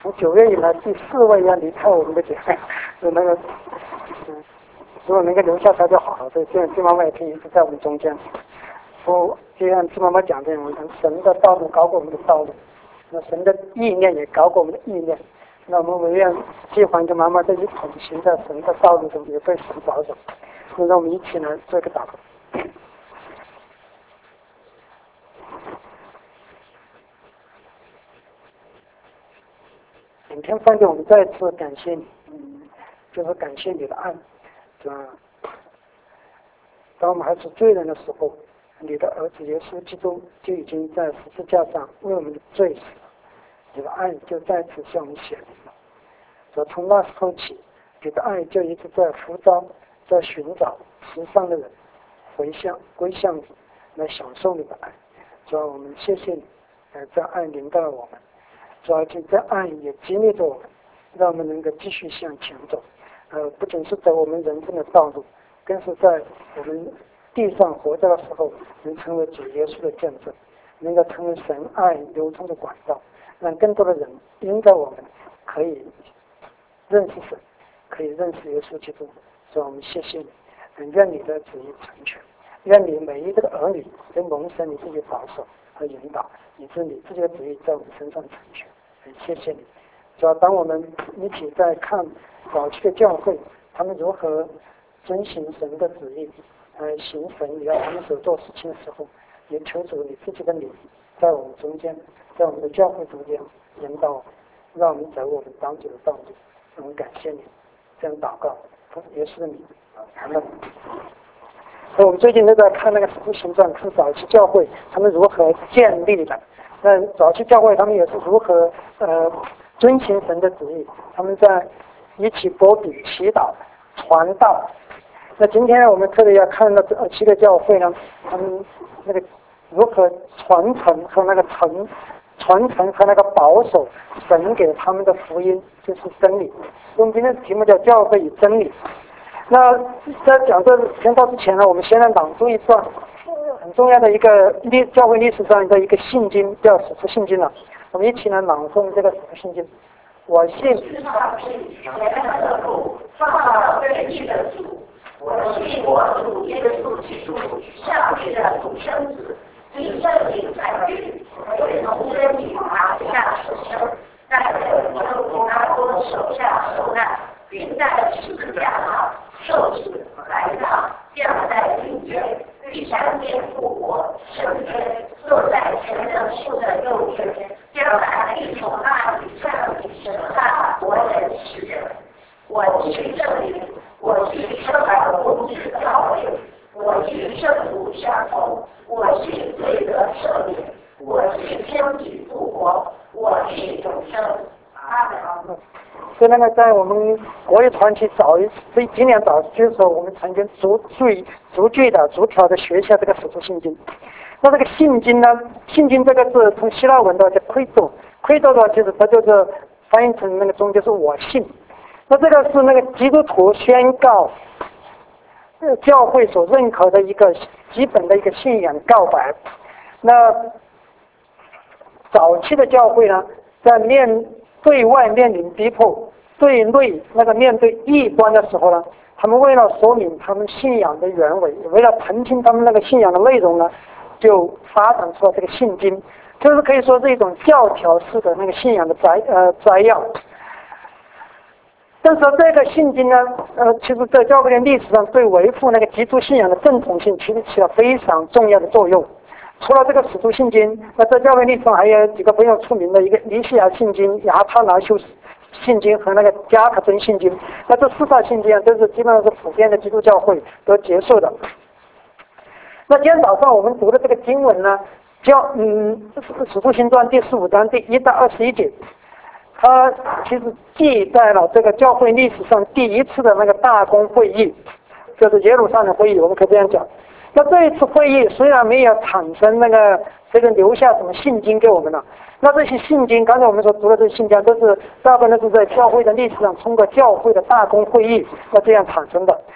从9月以来第4位要离开我们的姐妹，是那个，如果能够留下他就好了。所以这样金妈妈也可以一直在我们中间。就像金妈妈讲的，我们神的道路高过我们的道路，那神的意念也高过我们的意念。那我们唯愿计划跟妈妈在一同行在神的道路中，也被神保守。那让我们一起来做一个祷告。今天上帝，我们再次感谢你，就是感谢你的爱，是吧？当我们还是罪人的时候，你的儿子耶稣基督就已经在十字架上为我们的罪死了，你的爱就再次向我们显明了。所以从那时候起，你的爱就一直在呼召，在寻找世上的人归向你，来享受你的爱。主要我们谢谢你，这爱临到了我们。主要这爱也激励着我们，让我们能够继续向前走。不仅是走我们人生的道路，更是在我们地上活着的时候，能成为主耶稣的见证，能够成为神爱流通的管道，让更多的人因着我们可以认识神，可以认识耶稣基督。所以我们谢谢你，愿你的旨意成全，愿你每一个儿女都蒙神你自己保守和引导，以致你自己的旨意在我们身上成全。谢谢你。主要当我们一起在看早期的教会，他们如何遵行神的旨意，行神你要他们所做事情的时候，也求主你自己的灵在我们中间，在我们的教会中间引导，让我们走我们当主的道路。我们感谢你，这样祷告，奉耶稣的名，阿门。所以我们最近都在看那个使徒行传，看早期教会他们如何建立的。那早期教会他们也是如何遵行神的旨意，他们在一起波比、祈祷、传道。那今天我们特别要看到这7个教会呢，他们那个如何传承和那个传承和那个保守神给他们的福音，就是真理。我们今天的题目叫教会与真理。那在讲这篇道之前呢，我们先来朗读一段很重要的一个教会历史上的一个信经，叫使徒信经了。我们一起来朗诵这个使徒信经。我信上帝全能的父，创造天地的主。我信我主耶稣基督，上帝的独生子，因圣灵感孕，为从真理马下所生，在本州平安多手下受难，并在十字架上受死埋葬，降在阴间，第3天复活，升天，坐在全能父的右边，将来一从那里降临审判活人死人。我信圣灵，我信圣而公之教会，我信圣母相通，我信罪得赦免，我信身体复活，我信永生。阿门。 所以那个在我们国语团体今年早期的时候，我们曾经逐条的学一下这个使徒信经。那这个信经呢，信经这个字从希腊文的叫 credo 的，其实它就是翻译成那个中就是我信。那这个是那个基督徒宣告教会所认可的一个基本的一个信仰告白。那早期的教会呢，在对外面临逼迫，对内面对异端的时候呢，他们为了说明他们信仰的原委，为了澄清他们那个信仰的内容呢，就发展出了这个信经，就是可以说是一种教条式的那个信仰的摘要。但是这个信经呢，其实在教会的历史上对维护那个基督信仰的正统性其实起了非常重要的作用。除了这个使徒信经，那在教会历史上还有几个非常出名的，一个尼西亚信经、亚他拿修信经和那个加可真信经。那这4套信经都是基本上是普遍的基督教会都接受的。那今天早上我们读的这个经文呢，使徒行传第15章第1到21节，它其实记载了这个教会历史上第一次的那个大公会议，就是耶路撒冷会议，我们可以这样讲。那这一次会议虽然没有产生这个留下什么信经给我们了，那这些信经，刚才我们所读的这些信经，都是大部分都是在教会的历史上通过教会的大公会议这样产生的。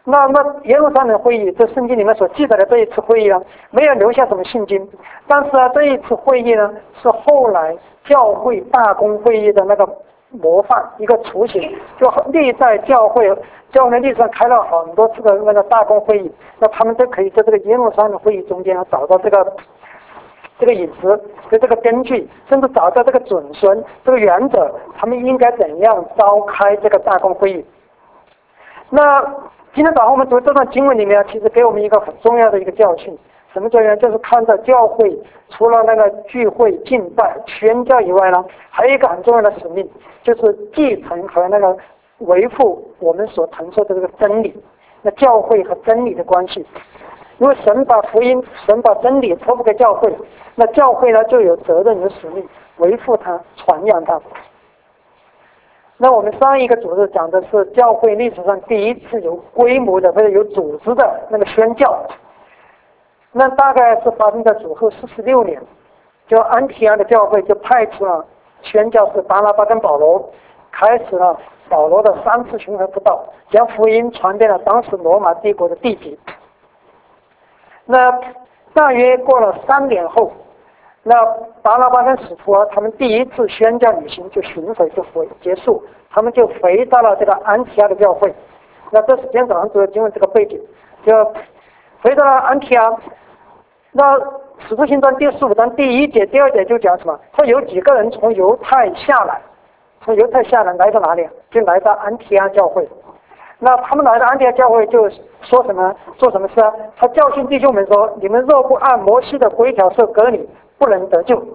那耶路撒冷会议，这圣经里面所记载的这一次会议呢，没有留下什么信经，但是这一次会议呢，是后来教会大公会议的那个模范，一个雏形，就历代教会的历史上开了很多次的那个大公会议，那他们都可以在这个耶路撒冷会议中间找到这个影子，这个根据，甚至找到这个准绳，这个原则，他们应该怎样召开这个大公会议。那今天早上我们读这段经文里面，其实给我们一个很重要的一个教训。什么教训？就是看到教会除了那个聚会、敬拜、宣教以外呢，还有一个很重要的使命，就是继承和那个维护我们所承受的这个真理。那教会和真理的关系，因为神把福音、神把真理托付给教会，那教会呢就有责任、有使命维护它、传扬它。那我们上一个组织讲的是教会历史上第一次有规模的或者有组织的那个宣教，那大概是发生在主后46年，就安提阿的教会就派出了宣教士巴拿巴跟保罗，开始了保罗的3次巡回布道，将福音传遍了当时罗马帝国的地级。那大约过了3年后，那巴拿巴跟使徒啊，他们第一次宣教旅行就巡回就结束，他们就回到了这个安提阿的教会。那这是今天早上主要经文这个背景，就回到了安提阿。那使徒行传第15章第1节、第2节就讲什么？说有几个人从犹太下来，来到哪里？就来到安提阿教会。那他们来到安提阿教会就说什么？做什么事啊？他教训弟兄们说：你们若不按摩西的规条受割礼，不能得救。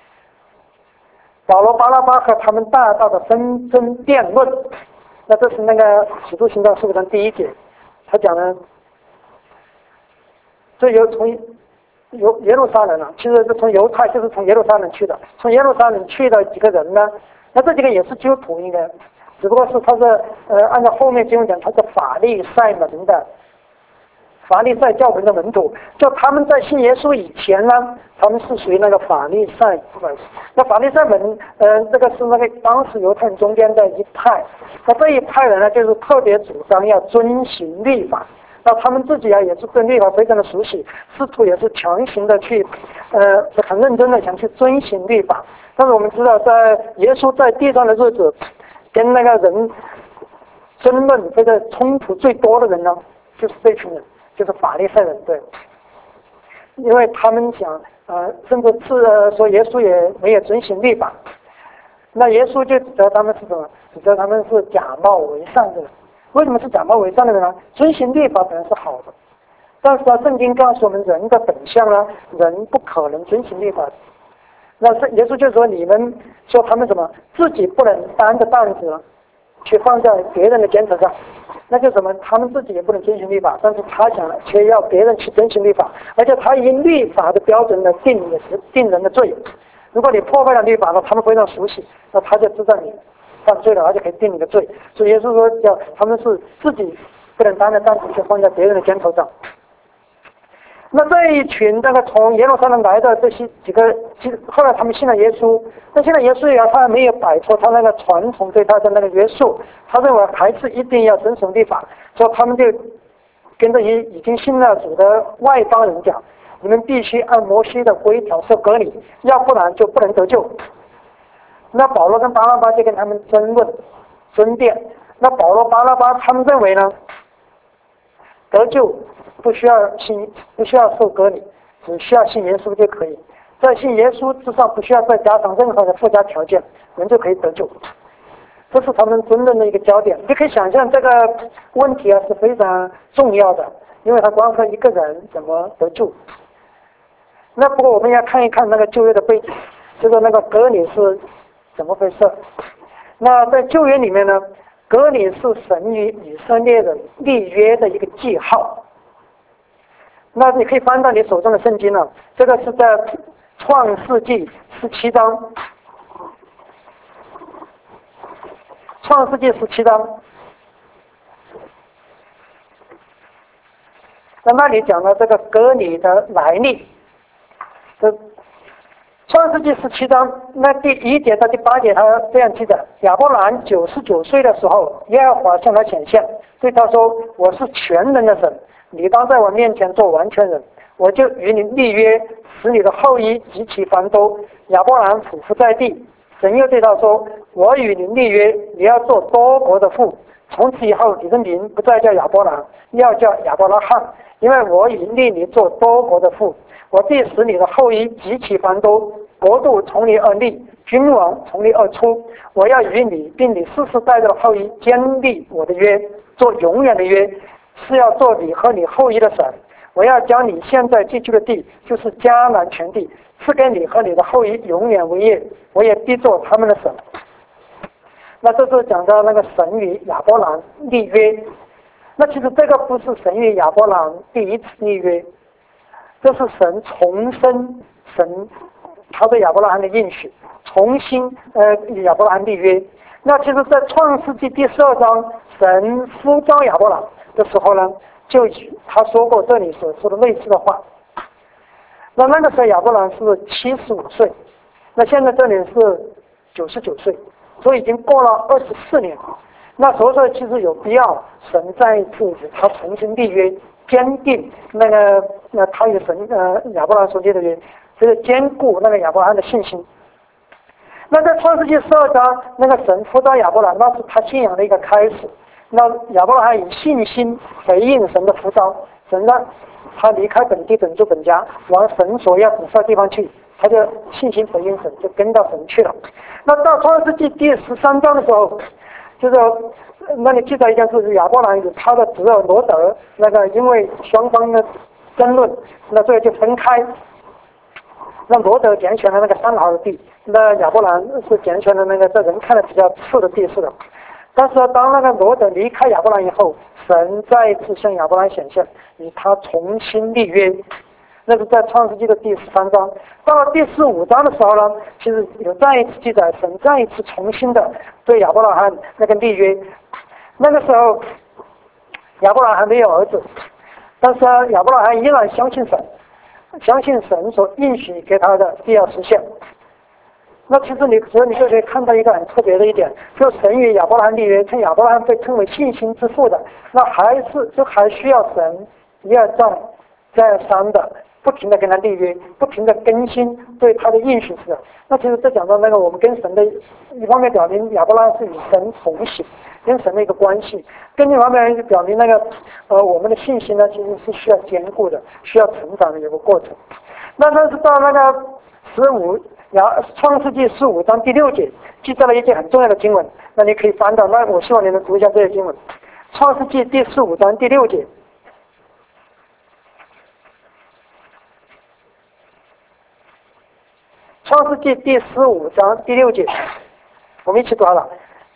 保罗、巴拿巴和他们大大的纷争辩论。那这是那个使徒行传15章第1节，他讲呢，这从耶路撒冷啊，其实是从犹太，就是从耶路撒冷去的。从耶路撒冷去的几个人呢？那这几个也是基督徒，应该，只不过是他是按照后面经文讲，他是法利赛教门的门徒。就他们在信耶稣以前呢，他们是属于那个法利赛，那法利赛门，这个是那个当时犹太人中间的一派。那这一派人呢，就是特别主张要遵行律法。那他们自己啊，也是对律法非常的熟悉，试图也是强行的去，很认真的想去遵行律法。但是我们知道，在耶稣在地上的日子，跟那个人争论或者冲突最多的人呢，就是这群人，就是法利赛人，对，因为他们想，甚至是说耶稣也没有遵行律法，那耶稣就指责他们是什么？指责他们是假冒为善的人。为什么是假冒为善的人呢？遵行律法本来是好的，但是圣经告诉我们人的本相呢，人不可能遵行律法的。那耶稣就说你们说他们什么自己不能担的担子去放在别人的肩头上，那就什么他们自己也不能遵行律法，但是他想却要别人去遵行律法，而且他以律法的标准来定人的罪。如果你破坏了律法呢，他们非常熟悉，那他就知道你犯罪了，而且可以定你的罪。所以耶稣说叫他们是自己不能担的担子去放在别人的肩头上。那这一群那个从耶路撒冷来的这些几个，后来他们信了耶稣，那现在耶稣他没有摆脱他那个传统对他的那个约束，他认为还是一定要遵守律法，所以他们就跟这些已经信了主的外邦人讲，你们必须按摩西的规条受割礼，要不然就不能得救。那保罗跟巴拿巴就跟他们争论争辩，那保罗巴拿巴他们认为呢，得救不需要受割礼，只需要信耶稣就可以，在信耶稣之上不需要再加上任何的附加条件，人就可以得救。这是他们争论的一个焦点。你可以想象这个问题啊是非常重要的，因为他光说一个人怎么得救。那不过我们要看一看那个旧约的背景，就是那个割礼是怎么回事。那在旧约里面呢，割礼是神与以色列人立约的一个记号。那你可以翻到你手中的圣经了，这个是在创世纪17章，创世纪17章，那里讲了这个割礼的来历。创创世纪17章那第1节到第8节，他这样记载：亚伯兰99岁的时候，耶和华向他显现，对他说：我是全能的神，你当在我面前做完全人，我就与你立约，使你的后裔极其繁多。亚伯兰俯伏在地，神又对他说：我与你立约，你要做多国的父，从此以后你的名不再叫亚伯兰，要叫亚伯拉罕，因为我已立你做多国的父。我必使你的后裔极其繁多，国度从你而立，君王从你而出。我要与你并你世世代代的后裔坚立我的约，做永远的约，是要做你和你后裔的神。我要将你现在寄居的地，就是迦南全地，赐给你和你的后裔永远为业，我也必做他们的神。那这是讲到那个神与亚伯兰立约。那其实这个不是神与亚伯兰第一次立约，这是神重申他对亚伯拉罕的应许，重新与亚伯拉罕立约。那其实在创世纪第12章，神呼召亚伯兰的时候呢，就他说过这里所说的类似的话。那个时候亚伯兰是75岁，那现在这里是99岁，所以已经过了24年。那所以说其实有必要神再一次与他重新立约，坚定他与亚伯兰所立的约，就是坚固那个亚伯兰的信心。那在创世纪12章，那个神呼召亚伯兰，那是他信仰的一个开始。那亚伯兰以信心回应神的呼召，神让他离开本地本族本家，往神所要指示的地方去，他就信心回应神，就跟到神去了。那到创世纪第13章的时候，就是那里记载一件事，亚伯兰与他的侄儿罗德，因为双方的争论，那所以就分开。让罗德拣选了那个3毫的地，那亚伯兰是拣选了这人看的比较次的地势的。但是当那个罗德离开亚伯兰以后，神再一次向亚伯兰显现，与他重新立约。那是在创世纪的第13章。到了第15章的时候呢，其实有再一次记载，神再一次重新的对亚伯拉罕立约。那个时候亚伯拉罕没有儿子，但是亚伯拉罕依然相信神，相信神所应许给他的必要实现。那其实你就可以看到一个很特别的一点，就神与亚伯拉罕立约，称亚伯拉罕被称为信心之父的，那还需要神一而再三的不停的跟他立约，不停的更新对他的应许是。那其实这讲到我们跟神的一方面表明亚伯拉罕是与神同行，跟神的一个关系；跟另一方面表明我们的信心呢，其实是需要坚固的，需要成长的一个过程。那但是到创世纪15章第6节记载了一节很重要的经文，那你可以翻到，那我希望你能读一下这些经文。创世纪第15章第6节。创世纪第15章第6节，我们一起读好了。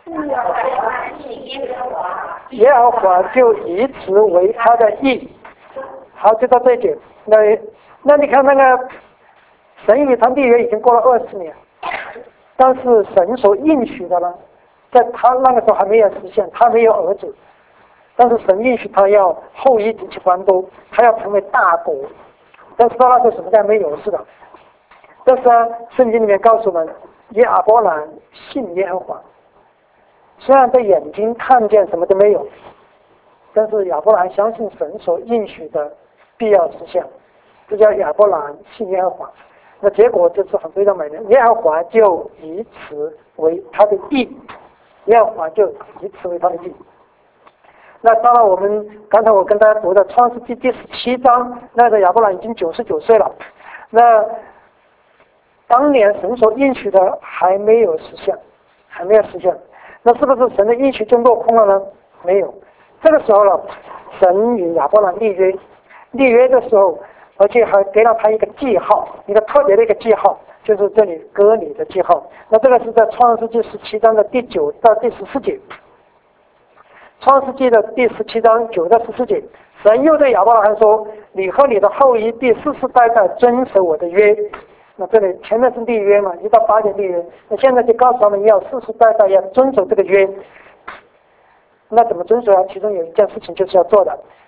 耶和华就以此为他的义。好，就到这一节。那你看神与他立约已经过了20年，但是神所应许的呢，在他那个时候还没有实现，他没有儿子，但是神应许他要后裔极其繁多，他要成为大国。但是到那时候什么都没有，是的。但是圣经里面告诉我们，亚伯兰信耶和华，虽然对眼睛看见什么都没有，但是亚伯兰相信神所应许的必要实现，这叫亚伯兰信耶和华。那结果就是很非常美的，耶和华就以此为他的义，耶和华就以此为他的义。那当然刚才我跟大家读的创世纪第17章，那个亚伯兰已经99岁了，那当年神所应许的还没有实现，那是不是神的应许就落空了呢？没有。这个时候呢，神与亚伯兰立约的时候，而且还给了他一个记号，一个特别的一个记号，就是这里割礼的记号。那这个是在创世纪17章的第9到第14节。创世纪的第17章9到14节，神又对亚伯拉罕说：你和你的后裔必世世代代遵守我的约。那这里前面是立约嘛，1到8节立约，那现在就告诉他们要世世代代要遵守这个约。那怎么遵守啊？其中有一件事情就是要做的，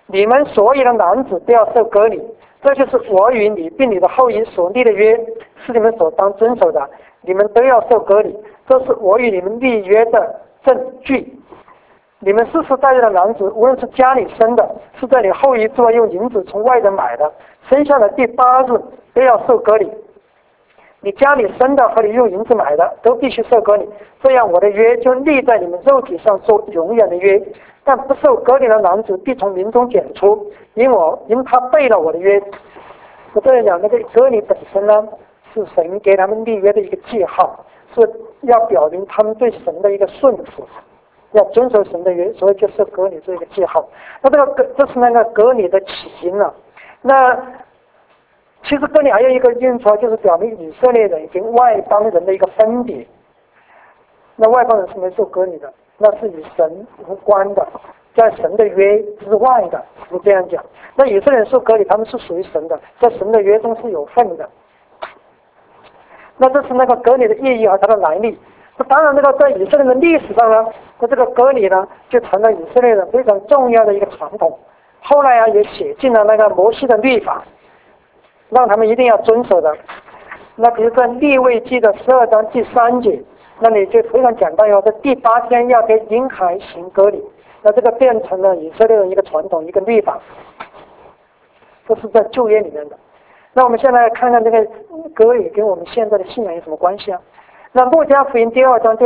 你们所有的男子都要受割礼，这就是我与你并你的后裔所立的约，是你们所当遵守的。你们都要受割礼，这是我与你们立约的证据。你们世世代代的男子，无论是家里生的，是在你后裔之外用银子从外人买的，生下的第8日都要受割礼。你家里生的和你用银子买的都必须受割礼，这样我的约就立在你们肉体上做永远的约。但不受割礼的男子必从民中剪出，因他背了我的约。我这里讲那个割礼本身呢，是神给他们立约的一个记号，是要表明他们对神的一个顺服，要遵守神的约，所以就是割礼这个记号。那这是那个割礼的起因了。那其实割礼还有一个用处，就是表明以色列人跟外邦人的一个分别。那外邦人是没受割礼的，那是与神无关的，在神的约之外的，是这样讲。那以色列人受割礼，他们是属于神的，在神的约中是有份的。那这是那个割礼的意义和它的来历。那当然，那个在以色列的历史上呢，那这个割礼呢，就成了以色列人非常重要的一个传统。后来啊，也写进了那个摩西的律法，让他们一定要遵守的。那比如在利未记的12章第3节，那你就非常简单哟，在第8天要给婴孩行割礼，那这个变成了以色列的一个传统，一个律法。这是在旧约里面的。那我们现在看看这个割礼跟我们现在的信仰有什么关系啊？那路加福音第2章第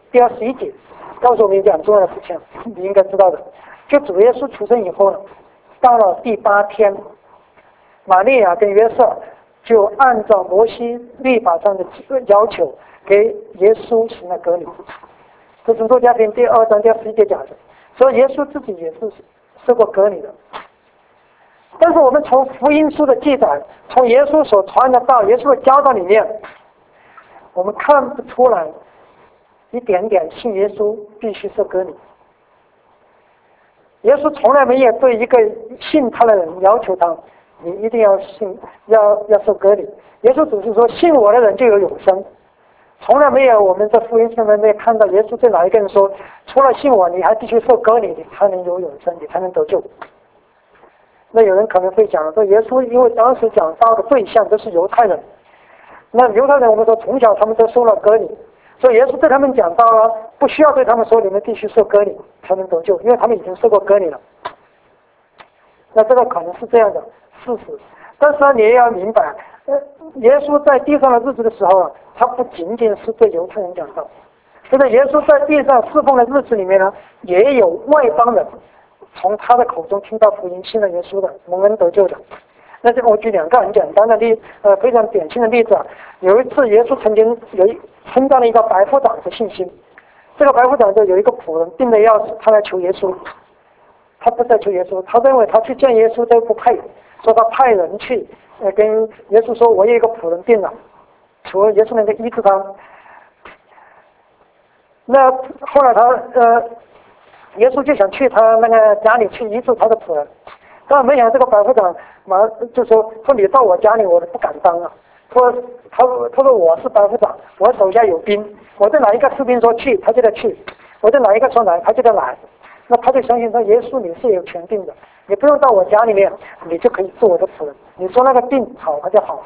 21节告诉我们一件很重要的事情，你应该知道的。就主耶稣出生以后呢，到了第8天，玛利亚跟约瑟就按照摩西律法上的要求，给耶稣行了割礼。这是路加福音第2章第21节讲的。所以耶稣自己也是受过割礼的。但是我们从福音书的记载，从耶稣所传的道，耶稣的教导里面，我们看不出来一点点信耶稣必须受割礼。耶稣从来没有对一个信他的人要求他，你一定要信，要受割礼。耶稣只是说信我的人就有永生，从来没有我们在福音书里面没有看到耶稣对哪一个人说，除了信我，你还必须受割礼，你才能有永生，你才能得救。那有人可能会讲说，耶稣因为当时讲道的对象都是犹太人，那犹太人我们说从小他们都受了割礼，所以耶稣对他们讲道啊，不需要对他们说你们必须受割礼才能得救，因为他们已经受过割礼了。那这个可能是这样的事实，但是呢，你也要明白，耶稣在地上的日子的时候啊，他不仅仅是对犹太人讲道，就是耶稣在地上侍奉的日子里面呢，也有外邦人从他的口中听到福音，信了耶稣的，蒙恩得救的。那这个我举2个很简单的非常典型的例子啊。有一次耶稣曾经称赞了一个百夫长的信心。这个百夫长就有一个仆人病得要死，他来求耶稣，他不再求耶稣，他认为他去见耶稣都不配，说他派人去跟耶稣说，我有一个仆人病了，求耶稣能够医治他。那后来耶稣就想去他那个家里去医治他的仆人，但没想到这个百夫长就说你到我家里我都不敢当啊。他说我是百夫长，我手下有兵，我对哪一个士兵说去他就得去，我对哪一个说来他就得来。那他就相信说耶稣你是有权柄的，你不用到我家里面，你就可以做我的仆人，你说那个病好他就好。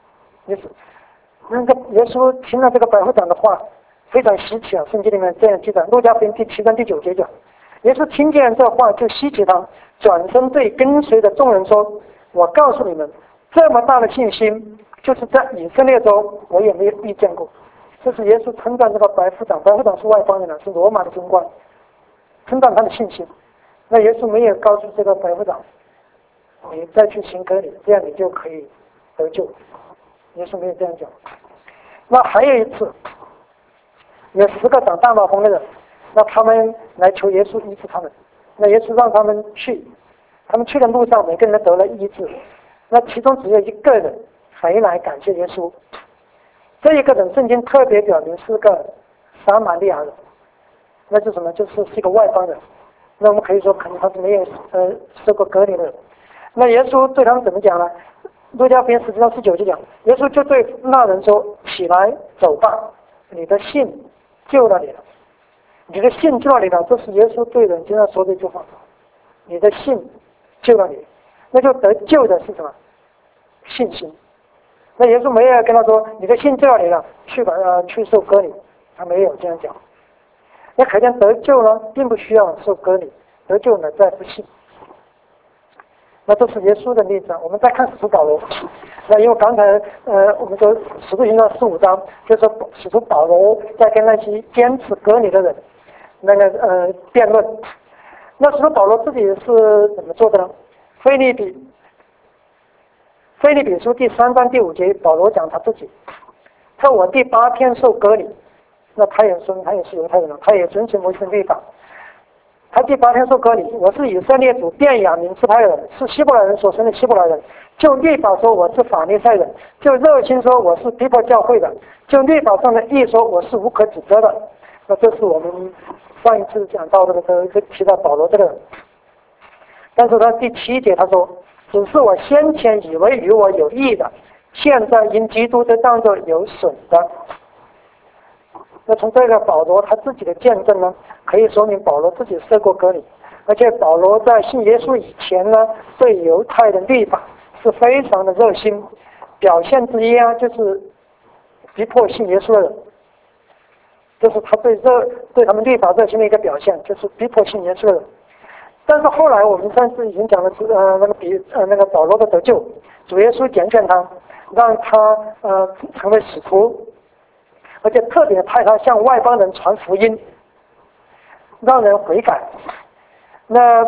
那个耶稣听了这个百夫长的话非常稀奇啊，圣经里面这样记载，路加福音第7章第9节讲，耶稣听见这话就稀奇他，转身对跟随的众人说，我告诉你们，这么大的信心就是在以色列中我也没有遇见过。这是耶稣称赞这个百夫长，百夫长是外邦人，是罗马的军官，称赞他的信心。那耶稣没有告诉这个百夫长，你再去行割礼，这样你就可以得救。耶稣没有这样讲。那还有一次，有10个长大麻风的人，那他们来求耶稣医治他们，那耶稣让他们去，他们去的路上每个人都得了医治，那其中只有一个人回来感谢耶稣。这一个人圣经特别表明是个撒玛利亚人，那是什么？是一个外邦人。那我们可以说可能他是没有受过割礼的人。那耶稣对他们怎么讲呢？路加福音10章19节讲，耶稣就对那人说，起来走吧，你的信救了你了。你的信救了你了，这是耶稣对人经常说的一句话，你的信救了你，那就得救的是什么？信心。那耶稣没有跟他说你的信救了你了，去受割礼，他没有这样讲。那可见得救呢，并不需要受割礼，得救呢在不信。那这是耶稣的例子。我们再看使徒保罗，那因为刚才我们说使徒行传15章，就是使徒保罗在跟那些坚持割礼的人辩论。那使徒保罗自己是怎么做的呢？腓立比书第3章第5节，保罗讲他自己，他说我第8天受割礼，那他也是犹太人，他也遵循摩西律法。他第8天受割礼，我是以色列族便雅悯支派的人，是希伯来人所生的希伯来人。就律法说我是法利赛人，就热心说我是逼迫教会的，就律法上的义说我是无可指责的。那这是我们上一次讲到的提到保罗这个人。但是他第7节他说，只是我先前以为与我有益的，现在因基督的当作有损的。那从这个保罗他自己的见证呢，可以说明保罗自己受过割礼，而且保罗在信耶稣以前呢，对犹太的律法是非常的热心。表现之一啊，就是逼迫信耶稣的人，这是他对他们律法热心的一个表现，就是逼迫信耶稣的人。但是后来我们上次已经讲了那个保罗的得救，主耶稣拣选他，让他成为使徒，而且特别派他向外邦人传福音，让人悔改。那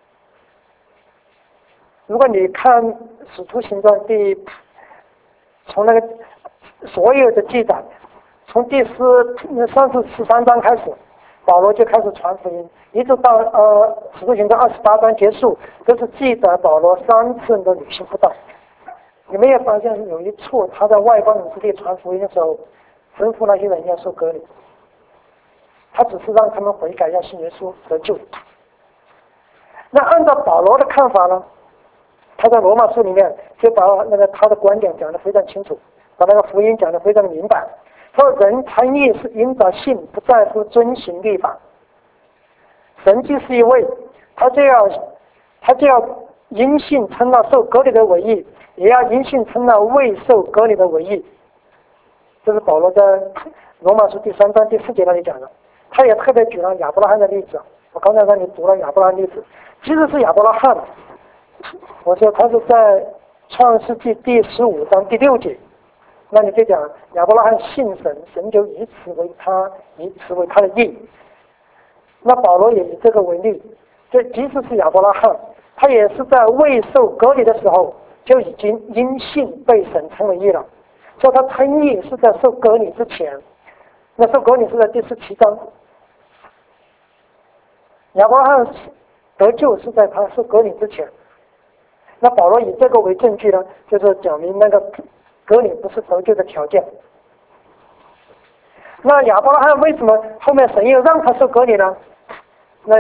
如果你看《使徒行传》从那个所有的记载，从第13章开始，保罗就开始传福音，一直到《使徒行传》28章结束，都是记载保罗3次的旅行布道。你们也发现有一处他在外邦人之地传福音的时候，吩咐那些人要受割礼，他只是让他们悔改，要信耶稣得救。那按照保罗的看法呢，他在罗马书里面就把他的观点讲得非常清楚，把那个福音讲得非常的明白。他说人称义是因着信，不在乎遵行律法。神既是一位，他就要因信称那受割礼的为义，也要因信称那未受割礼的为义。这是保罗在罗马书第3章第4节那里讲的。他也特别举了亚伯拉罕的例子，我刚才让你读了亚伯拉罕例子，其实是亚伯拉罕，我说他是在创世纪第15章第6节，那你就讲亚伯拉罕信神，神就以此为他的义。那保罗也以这个为例，这即使是亚伯拉罕，他也是在未受割礼的时候就已经因信被神称为义了，所以他称义是在受割礼之前。那受割礼是在第17章，亚伯拉罕得救是在他受割礼之前。那保罗以这个为证据呢，就是讲明那个割礼不是得救的条件。那亚伯拉罕为什么后面神又让他受割礼呢？那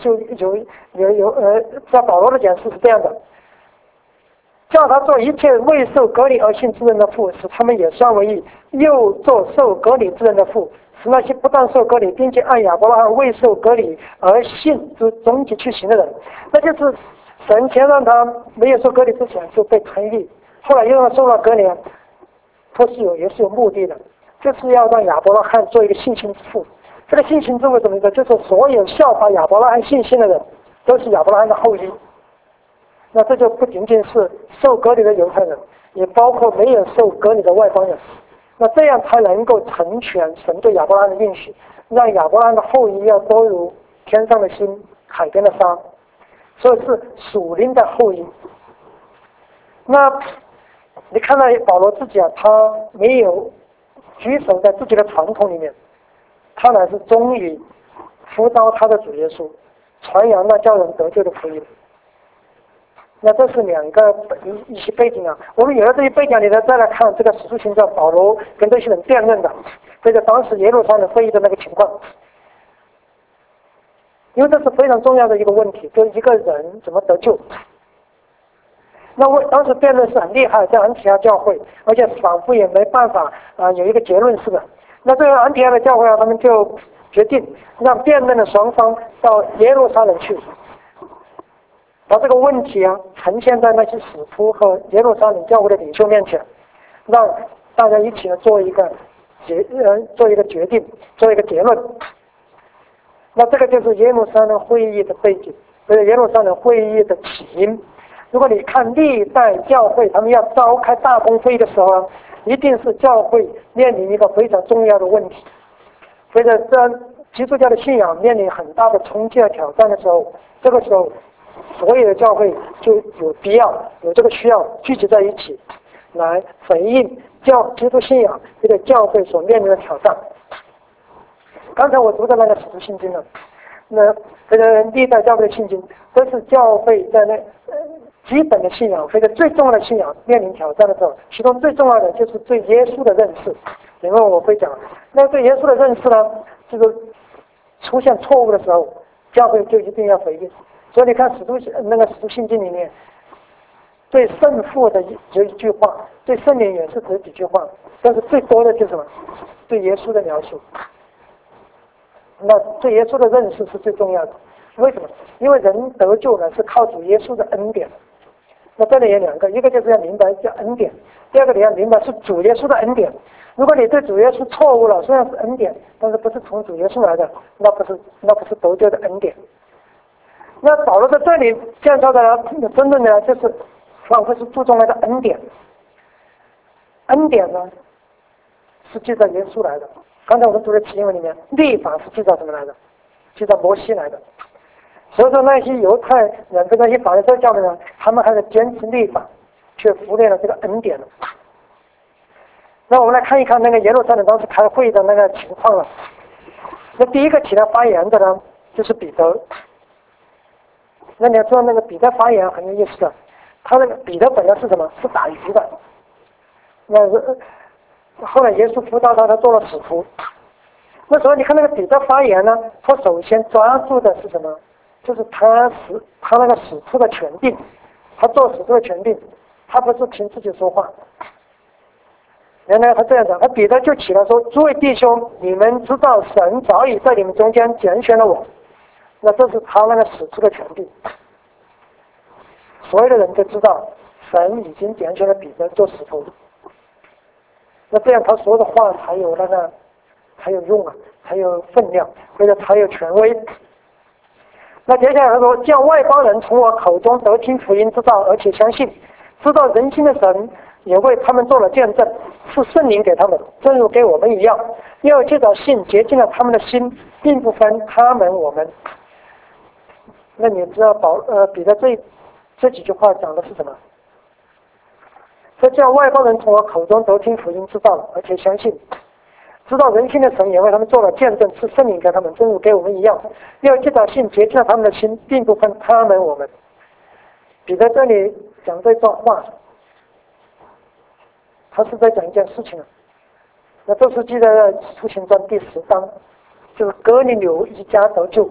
在保罗的解释是这样的，叫他做一切未受割礼而信之人的父，使他们也算为义；又做受割礼之人的父，使那些不但受割礼，并且按亚伯拉罕未受割礼而信之终极去行的人。那就是神先让他没有受割礼之前就被称义，后来又让他受了割礼，他也是有目的的，就是要让亚伯拉罕做一个信心之父。这个信心之父怎么说？就是所有效法亚伯拉罕信心的人都是亚伯拉罕的后裔。那这就不仅仅是受割礼的犹太人，也包括没有受割礼的外邦人。那这样才能够成全神对亚伯拉罕的应许，让亚伯拉罕的后裔要多如天上的星，海边的沙，所以是属灵的后裔。那你看到保罗自己啊，他没有居守在自己的传统里面，他乃是忠于呼召他的主耶稣，传扬那叫人得救的福音。那这是两个一些背景啊。我们有了这些背景，你再来看这个使徒行传，保罗跟这些人辩论的这个当时耶路撒冷会议的那个情况，因为这是非常重要的一个问题，就是一个人怎么得救。那当时辩论是很厉害，在安提阿教会，而且仿佛也没办法有一个结论似的。那这个安提阿的教会啊，他们就决定让辩论的双方到耶路撒冷去。 把这个问题啊呈现在那些使徒和耶路撒冷教会的领袖面前，让大家一起来做一个决定，做一个结论。那这个就是耶路撒冷会议的背景，或者耶路撒冷会议的起因。如果你看历代教会他们要召开大公会的时候啊，一定是教会面临一个非常重要的问题，或者在基督教的信仰面临很大的冲击和挑战的时候，这个时候所有的教会就有必要有这个需要聚集在一起，来回应基督信仰或者教会所面临的挑战。刚才我读的那个使徒信经呢，那这个历代教会的信经，都是教会在那基本的信仰或者最重要的信仰面临挑战的时候，其中最重要的就是对耶稣的认识。因为我会讲，那对耶稣的认识呢，就是出现错误的时候，教会就一定要回应。所以你看使徒信经里面，对圣父的有一句话，对圣灵也是这几句话，但是最多的就是什么？对耶稣的描述。那对耶稣的认识是最重要的。为什么？因为人得救呢是靠主耶稣的恩典。那这里有两个，一个就是要明白叫恩典，第二个你要明白是主耶稣的恩典。如果你对主耶稣错误了，虽然是恩典，但是不是从主耶稣来的，那不是得救的恩典。那保罗在这里介绍的真正的就是仿佛是注重那个恩典。恩典呢是记载耶稣来的。刚才我们读的经文里面，律法是记载什么来的？记载摩西来的。所以说那些犹太人跟那些法利赛教的人，他们还是坚持律法，却忽略了这个恩典了。那我们来看一看那个耶路撒冷当时开会的那个情况了。那第一个起来发言的呢，就是彼得。那你要知道那个彼得发言很有意思的，他那个彼得本来是什么？是打鱼的。那后来耶稣辅导他做了使徒。那时候你看那个彼得发言呢，他首先抓住的是什么？就是他那个使徒的权柄，他做使徒的权柄，他不是凭自己说话。原来他这样讲，他彼得就起来说：“诸位弟兄，你们知道神早已在你们中间拣选了我。”那这是他那个使徒的权柄。所有的人都知道，神已经拣选了彼得做使徒。那这样他说的话才有用啊，才有分量，或者才有权威。那接下来他说：“叫外邦人从我口中得听福音之道，而且相信，知道人心的神也为他们做了见证，是圣灵给他们，正如给我们一样。因为借着信洁净了他们的心，并不分他们我们。”那你知道彼得这几句话讲的是什么？说叫外邦人从我口中得听福音之道，而且相信。知道人心的神也为他们做了见证，是圣灵给他们，正如给我们一样。要借着信洁净了他们的心，并不分他们我们。彼得这里讲这段话，他是在讲一件事情啊。那这是记载在使徒行传第10章，就是哥尼流一家得救。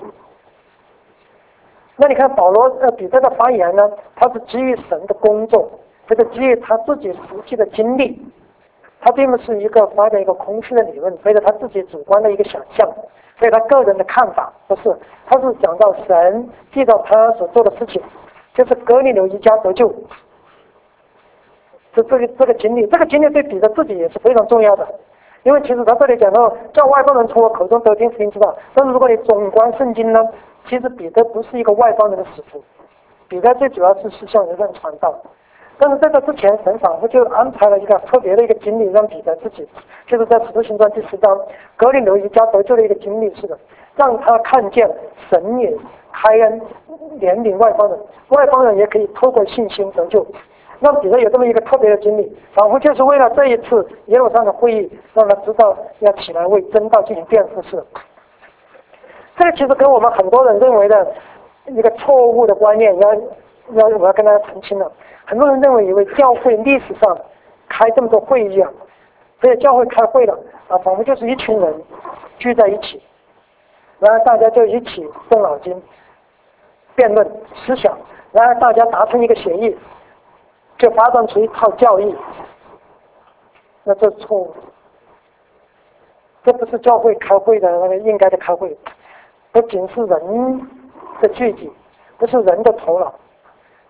那你看彼得的发言呢，他是基于神的工作，或者基于他自己实际的经历。他并不是发表一个空虚的理论，或者他自己主观的一个想象，所以他个人的看法不是，他是讲到神记到他所做的事情，就是哥尼流一家得救。这个经历对彼得自己也是非常重要的，因为其实他这里讲到叫外邦人从我口中得听福音之道，但是如果你总观圣经呢，其实彼得不是一个外邦人的使徒，彼得最主要是向人传道。但是在这之前，神仿佛就安排了一个特别的一个经历，让彼得自己，就是在使徒行传第10章，哥尼流一家得救的一个经历，是的，让他看见神也开恩怜悯外邦人，外邦人也可以透过信心得救，让彼得有这么一个特别的经历，仿佛就是为了这一次耶路撒冷会议，让他知道要起来为真道进行辩护似的。这个其实跟我们很多人认为的一个错误的观念我要跟大家澄清了。很多人以为教会历史上开这么多会议啊，所以教会开会了啊，仿佛就是一群人聚在一起，然后大家就一起动脑筋辩论思想，然后大家达成一个协议，就发展出一套教义。那这是错误，这不是教会开会的那个应该的开会，不仅是人的聚集，不是人的头脑，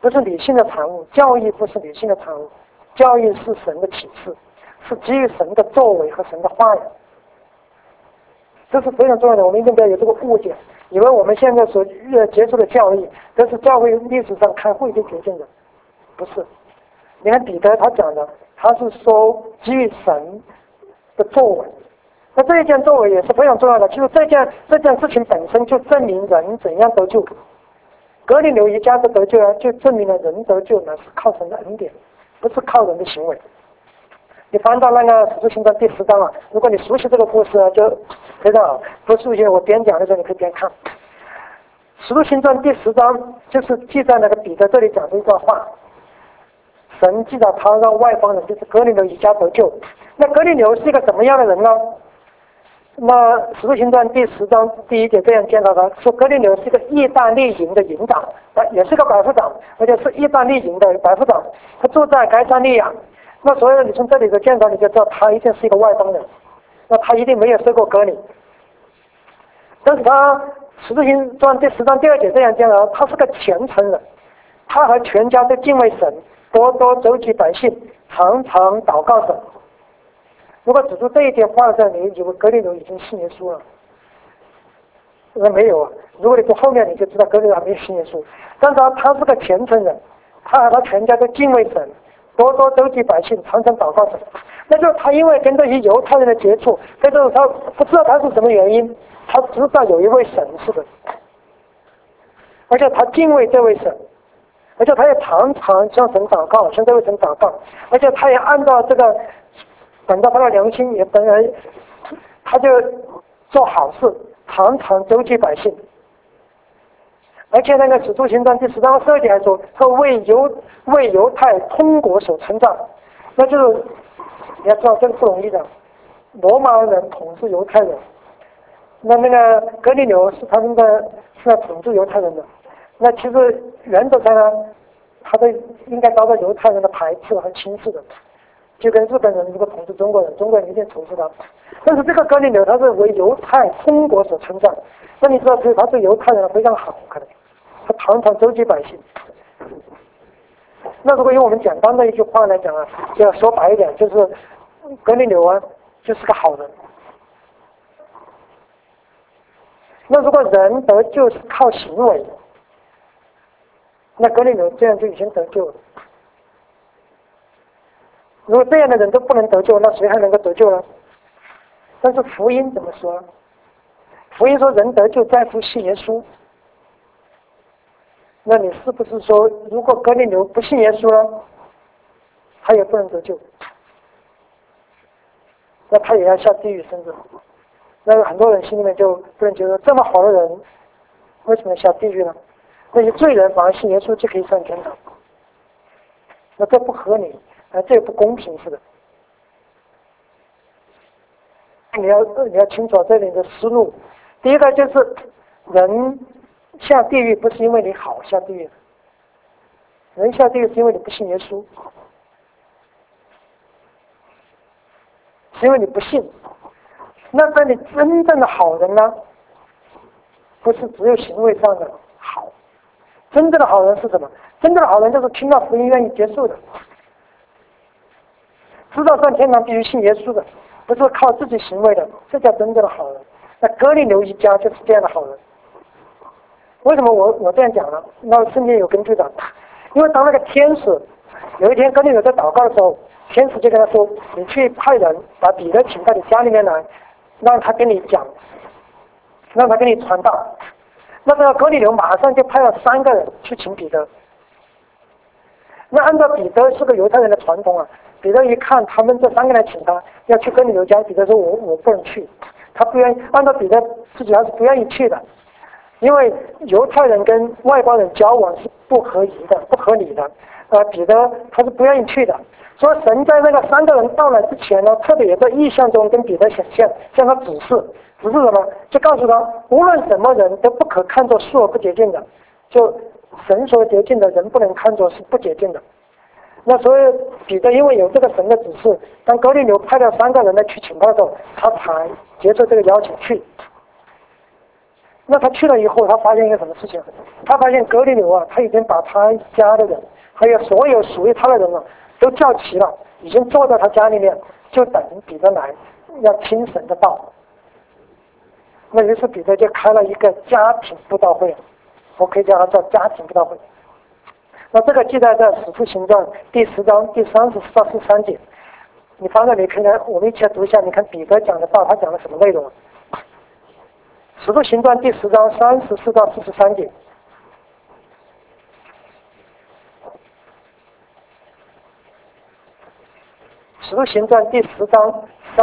不是理性的产物，教义不是理性的产物，教义是神的启示，是基于神的作为和神的话语。这是非常重要的，我们一定不要有这个误解，以为我们现在所接触的教义都是教会历史上开会就决定的，不是。你看彼得他讲的，他是说基于神的作为，那这一件作为也是非常重要的。其实这件事情本身就证明人怎样得救。格林流一家的得救啊，就证明了人得救呢是靠神的恩典，不是靠人的行为。你翻到那个《使徒行传》第10章啊，如果你熟悉这个故事啊，就非常好。不熟悉，我边讲的时候你可以边看。《使徒行传》第10章就是记载那个彼得这里讲的一段话。神记载他让外邦人，就是格林流一家得救。那格林流是一个什么样的人呢？那《使徒行传》第10章第1节这样介绍他，说格林流是一个意大利营的营长，也是个百夫长，而且是意大利营的百夫长。他住在该撒利亚。那所以你从这里的介绍你就知道他一定是一个外邦人，那他一定没有受过割礼。但是他《使徒行传》第10章第2节这样介绍，他是个虔诚人，他和全家都敬畏神，多多周济百姓，常常祷告神。如果指出这一点话的时候，你以为格林流已经信耶稣了？那没有啊。如果你读后面，你就知道格林流还没有信耶稣。但是他是个虔诚人，他和他全家都敬畏神，多多周济百姓，常常祷告神。那就是他因为跟这些犹太人的接触，跟这种他不知道他是什么原因，他知道有一位神是的，而且他敬畏这位神，而且他也常常向神祷告，向这位神祷告，而且他也按照这个，等到他的良心也本来，他就做好事，常常周济百姓。而且那个《使徒行传》第10章12节还说，他为犹太通国所称赞，那就是你要知道这个不容易的，罗马人统治犹太人，那个格林流是他们是要统治犹太人的，那其实原则上呢，他都应该遭到犹太人的排斥和轻视的，就跟日本人如果统治中国人，中国人一定仇视他。但是这个格林流他是为犹太通国所称赞，那你知道他对犹太人非常好，可能他常常周济百姓。那如果用我们简单的一句话来讲啊，就要说白一点，就是格林流啊，就是个好人。那如果人得救是靠行为，那格林流这样就已经得救了。如果这样的人都不能得救，那谁还能够得救呢？但是福音怎么说？福音说人得救在乎信耶稣。那你是不是说，如果格林流不信耶稣呢，他也不能得救？那他也要下地狱，甚至那很多人心里面就不能觉得，这么好的人为什么下地狱呢？那些罪人反而信耶稣就可以上天堂，那这不合理，这也不公平，是的。你要清楚这里的思路。第一个就是人下地狱不是因为你好下地狱，人下地狱是因为你不信耶稣，是因为你不信。那这里真正的好人呢，不是只有行为上的好，真正的好人是什么？真正的好人就是听到福音愿意接受的，知道上天堂必须信耶稣的，不是靠自己行为的，这叫真正的好人。那格林流一家就是这样的好人。为什么我这样讲呢？那圣经有根据的，因为当那个天使有一天格林流在祷告的时候，天使就跟他说：“你去派人把彼得请到你家里面来，让他跟你讲，让他跟你传道。”那么格林流马上就派了3个人去请彼得。那按照彼得是个犹太人的传统啊，彼得一看他们这3个人请他要去格林流家，彼得说我不能去，他不愿意。按照彼得自己还是不愿意去的，因为犹太人跟外邦人交往是不合宜的、不合理的。彼得他是不愿意去的。所以神在那个3个人到来之前呢，特别也在异象中跟彼得显现，向他指示什么？就告诉他，无论什么人都不可看作素而不洁净的，就神所洁净的人不能看作是不洁净的。那所以彼得因为有这个神的指示，当格林流派了3个人来去请他的时候，他才接受这个邀请去。 那他去了以后，他发现一个什么事情？他发现格里流啊，他已经把他家的人，还有所有属于他的人啊，都叫齐了，已经坐在他家里面，就等彼得来要听神的道。那于是彼得就开了一个家庭布道会，我可以叫它叫家庭布道会。那这个记载在《使徒行传》第10章第34到43节。你翻着你看看，我们一起来读一下。你看彼得讲的道，他讲了什么内容？《使徒行传》第10章34到43节。《使徒行传》第10章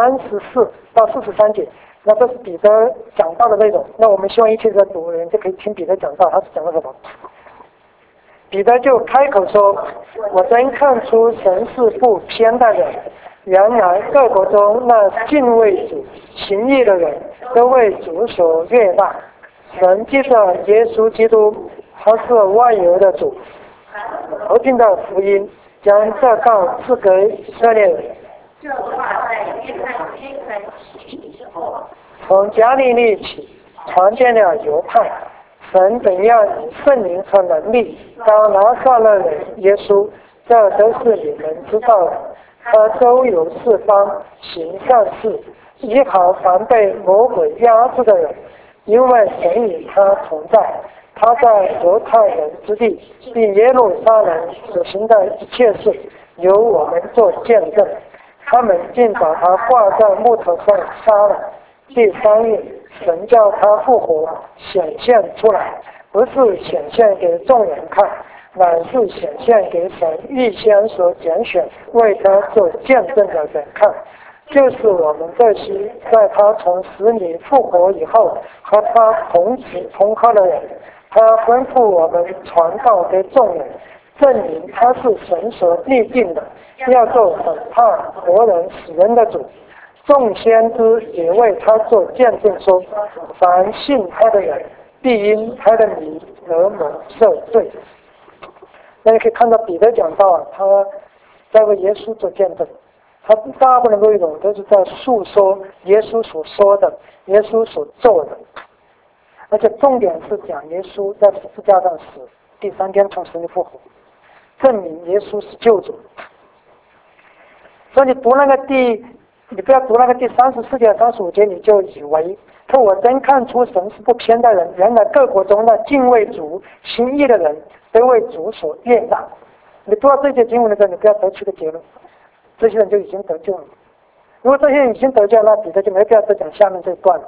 34到43节。那这是彼得讲道的内容。那我们希望一起在读的人就可以听彼得讲道，他是讲了什么？彼得就开口说：“我真看出神是不偏待人。原来各国中那敬畏主、行义的人，都为主所悦纳。神借着耶稣基督，他是万有的主，和平的福音，将这道赐给以色列人。 这话在约翰起之后， 从加利利起，传遍了犹太。神怎样以圣灵和能力当拿撒勒人耶稣，这都是你们知道的。他周游四方，行善事，医好凡被魔鬼压制的人，因为神与他同在。他在犹太人之地，并耶路撒冷所行的一切事，由我们做见证。他们竟把他挂在木头上杀了。第3日，神叫他复活，显现出来，不是显现给众人看，乃是显现给神预先所拣选为他做见证的人看，就是我们这些在他从死里复活以后和他同吃同喝的人。他吩咐我们传道给众人，证明他是神所立定的，要做审判活人死人的主。众先知也为他做见证说，凡信他的人必因他的名得蒙赦罪。那你可以看到彼得讲到啊，他在为耶稣做见证，他大部分内容都是在述说耶稣所说的，耶稣所做的，而且重点是讲耶稣在十字架上死，第3天从死里复活，证明耶稣是救主。所以你读那个你不要读那个第34节、35节，你就以为可我真看出神是不偏待人。原来各国中的敬畏主、行义的人，都为主所悦纳。你读到这些经文的时候，你不要得出个结论，这些人就已经得救了。如果这些人已经得救了，那彼得就没必要再讲下面这一段了。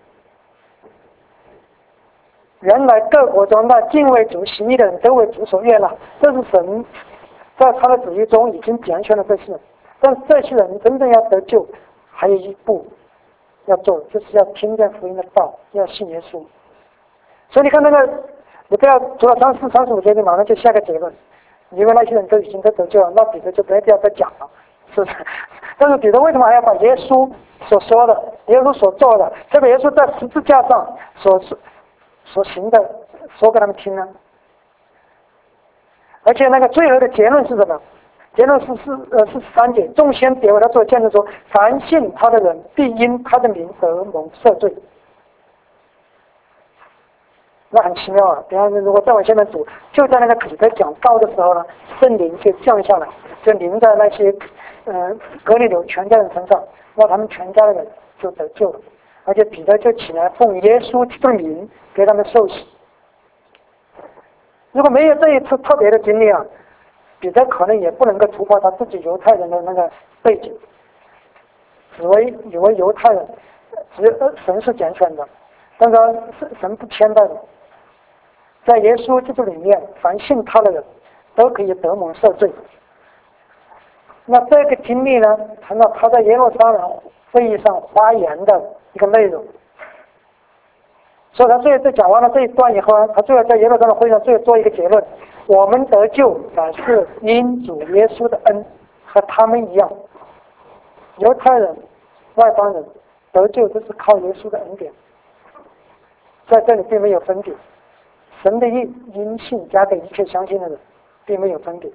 原来各国中的敬畏主、行义的人，都为主所悦纳。这是神在他的旨意中已经拣选了这些人。但是这些人真正要得救，还有一步要做，就是要听见福音的道，要信耶稣。所以你看那个，你不要读了34、35节，你马上就下个结论，因为那些人都已经得救了，那彼得就没必要再讲了，是不是？但是彼得为什么还要把耶稣所说的、耶稣所做的，特别耶稣在十字架上所行的说给他们听呢？而且那个最后的结论是什么？结论是43节，众先别为他做见证说，凡信他的人必因他的名得蒙赦罪。那很奇妙啊！比方说，如果再往下面读，就在那个彼得讲道的时候呢，圣灵就降下来，就临在那些格里流全家人身上，那他们全家的人就得救了，而且彼得就起来奉耶稣基督的名给他们受洗。如果没有这一次特别的经历啊，彼得可能也不能够突破他自己犹太人的那个背景，以为犹太人只有神是拣选的，但是神不偏待的，在耶稣基督里面，凡信他的人都可以得蒙赦罪。那这个经历呢，成了他在耶路撒冷会议上发言的一个内容。所以他最后讲完了这一段以后呢，他最后在耶路撒冷会议上最后做一个结论：我们得救乃是因主耶稣的恩，和他们一样。犹太人、外邦人得救都是靠耶稣的恩典，在这里并没有分别。神的义因信加给一切相信的人，并没有分别。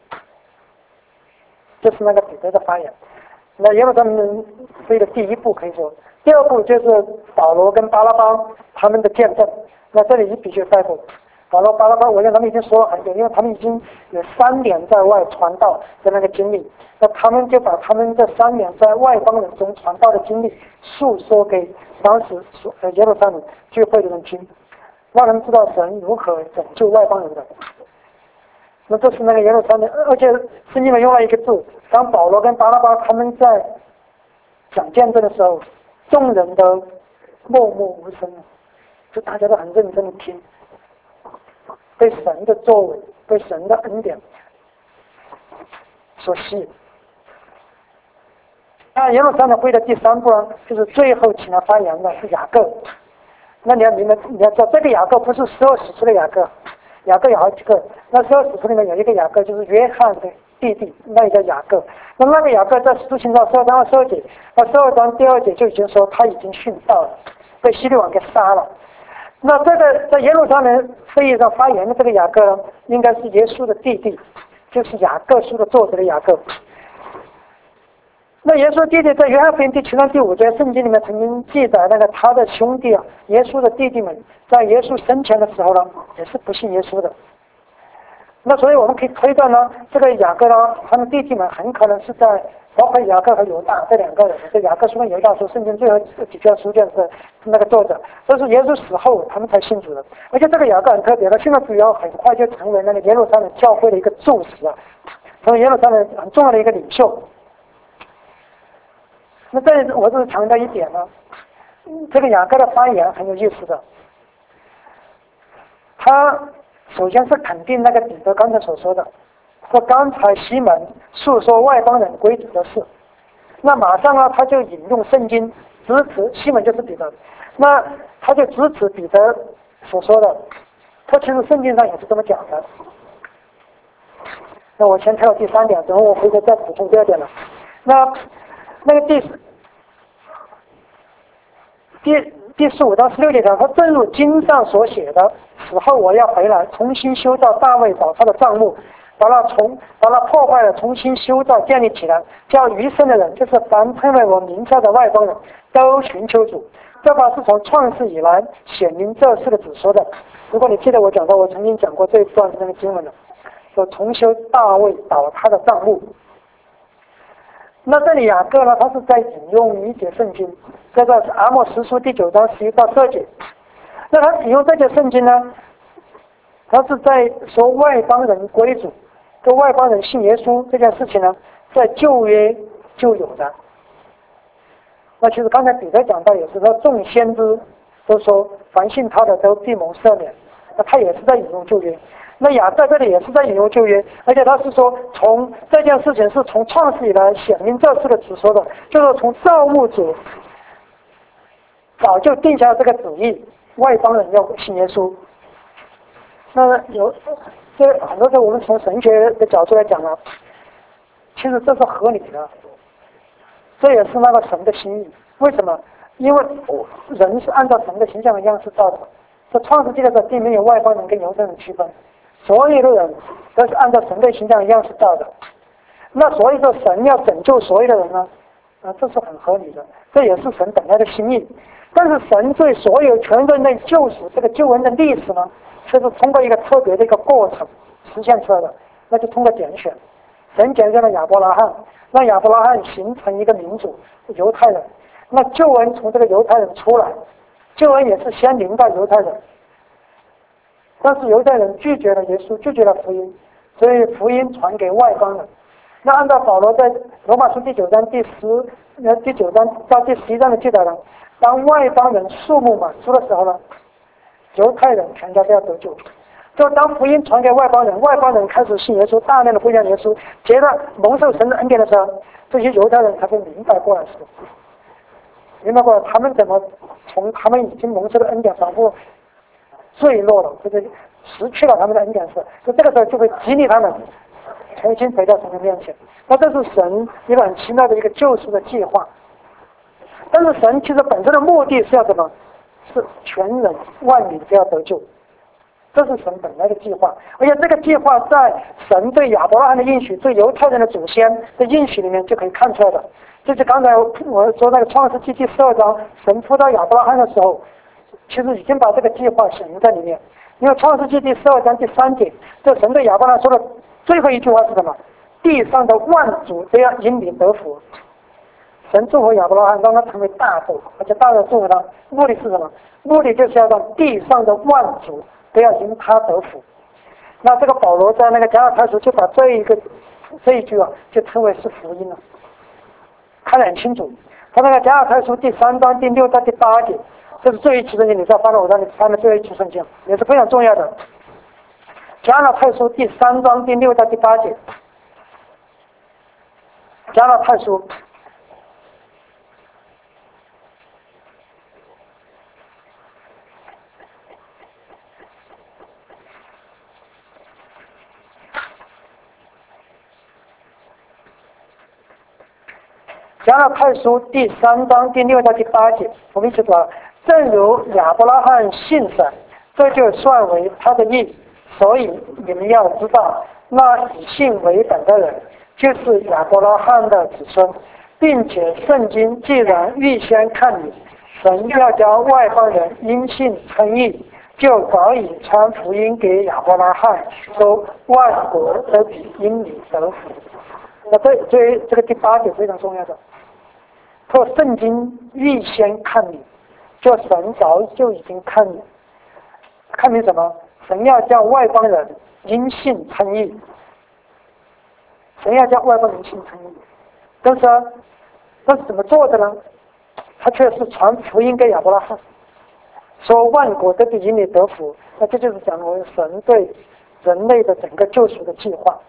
这是那个彼得的发言。那耶路撒冷会的第一步可以说， 第二步就是保罗跟巴拉巴他们的见证。那这里一笔就带过。保罗、巴拉巴，我想他们已经说了很久，因为他们已经有3年在外传道的那个经历。那他们就把他们这3年在外邦人中传道的经历诉说给当时耶路撒冷聚会的人听，让人知道神如何拯救外邦人的。那这是那个耶路撒冷，而且圣经里面用了一个字，当保罗跟巴拉巴他们在讲见证的时候，众人都默默无声，就大家都很认真的听，被神的作为，被神的恩典所吸引。那耶路撒冷会的第3步呢，就是最后请他发言的是雅各。那你要明白，你要知道这个雅各不是12使徒的雅各，雅各有好几个。那12使徒里面有一个雅各，就是约翰的弟弟，那也叫雅各。那个雅各在使徒行传12章22节，那12章第2节就已经说他已经殉道了，被希律王给杀了。那这个在耶路撒冷会议上发言的这个雅各呢，应该是耶稣的弟弟，就是雅各书的作者的雅各。那耶稣弟弟在约翰福音第7章第5节圣经里面曾经记载，那个他的兄弟耶稣的弟弟们在耶稣生前的时候呢，也是不信耶稣的。那所以我们可以推断呢，这个雅各呢，他们弟弟们很可能是在包括雅各和犹大这2个人，这雅各书跟犹大书，圣经最后几卷书卷是那个作者，都是耶稣死后他们才信主的。而且这个雅各很特别的，信了主以后很快就成为那个耶路撒冷教会的一个柱石啊，成为耶路撒冷很重要的一个领袖。那这里我只是强调一点呢，这个雅各的发言很有意思的，他首先是肯定那个彼得刚才所说的，说刚才西门诉说外邦人归主的事，那马上呢他就引用圣经支持西门就是彼得，那他就支持彼得所说的，他其实圣经上也是这么讲的。那我先跳到第3点，等我回头再补充第2点了。那个第15到16节讲，他正如经上所写的，死后我要回来，重新修造大卫宝他的帐幕，把它破坏了，重新修造建立起来，叫余生的人，就是凡称为我名下的外邦人，都寻求主。这话是从创世以来显明这4个子说的。如果你记得我讲过，我曾经讲过这一段那个经文的，说重修大卫倒他的帐幕。那这里雅各呢，他是在引用一节圣经，这个是阿莫司书第9章11到12节。那他引用这节圣经呢，他是在说外邦人归主跟外邦人信耶稣这件事情呢，在旧约就有的。那其实刚才彼得讲到也是说，众先知都说凡信他的都必蒙赦免，那他也是在引用旧约。那雅各这里也是在引用旧约，而且他是说从这件事情是从创世以来显明这4个子说的，就是从造物主早就定下这个旨意，外邦人要信耶稣。那这很多时候我们从神学的角度来讲呢，其实这是合理的，这也是那个神的心意。为什么？因为人是按照神的形象和样式造的，在创世纪的时候并没有外邦人跟犹太人区分，所有的人都是按照神的形象和样式造的。那所以说神要拯救所有的人呢，这是很合理的，这也是神本来的心意。但是神对所有全人类救赎这个救恩的历史呢，却是通过一个特别的一个过程实现出来的，那就通过拣选。神拣选了亚伯拉罕，让亚伯拉罕形成一个民族犹太人，那救恩从这个犹太人出来，救恩也是先临到犹太人，但是犹太人拒绝了耶稣，拒绝了福音，所以福音传给外邦人。那按照保罗在罗马书第9章第9章到第11章的记载呢，当外邦人数目满足的时候呢，犹太人全家都要得救。就当福音传给外邦人，外邦人开始信耶稣，大量的归向耶稣，接着蒙受神的恩典的时候，这些犹太人才会明白过来是，明白过来他们怎么从他们已经蒙受的恩典反复坠落了，或者失去了他们的恩典时，就这个时候就会激励他们重新回到神的面前。那这是神一个很奇妙的一个救赎的计划。但是神其实本身的目的是要什么？是全人万民都要得救。 这是神本来的计划，而且这个计划在神对亚伯拉罕的应许，对犹太人的祖先的应许里面就可以看出来的。就是刚才我说那个创世纪第12章，神呼到亚伯拉罕的时候，其实已经把这个计划写明在里面。因为创世纪第12章第3节，这神对亚伯拉罕说的最后一句话是什么？地上的万族都要因你得福。神祝福亚伯拉罕，让他成为大族，而且大的祝福他，目的是什么？目的就是要让地上的万族都要因他得福。那这个保罗在那个加拉太书就把这一句就称为是福音了，看得很清楚。他那个加拉太书第3章第6到第8节，这是最后一期圣经，你再翻到我让你翻的最后一期圣经，也是非常重要的。加拉太书第3章第6到第8节，加拉太书。加拉太书第3章第6到第8节，我们一起读。正如亚伯拉罕信神，这就算为他的义。所以你们要知道，那以信为本的人，就是亚伯拉罕的子孙，并且圣经既然预先看你，神要将外邦人因信称义，就早已传福音给亚伯拉罕，说万国都必因你得福。那这个第8节非常重要的。说圣经预先看你，就神早就已经看你，看你什么？神要叫外邦人因信称义，神要叫外邦人因信称义。但是怎么做的呢？他却是传福音给亚伯拉罕，说万国都必因你得福。那这就是讲我们神对人类的整个救赎的计划。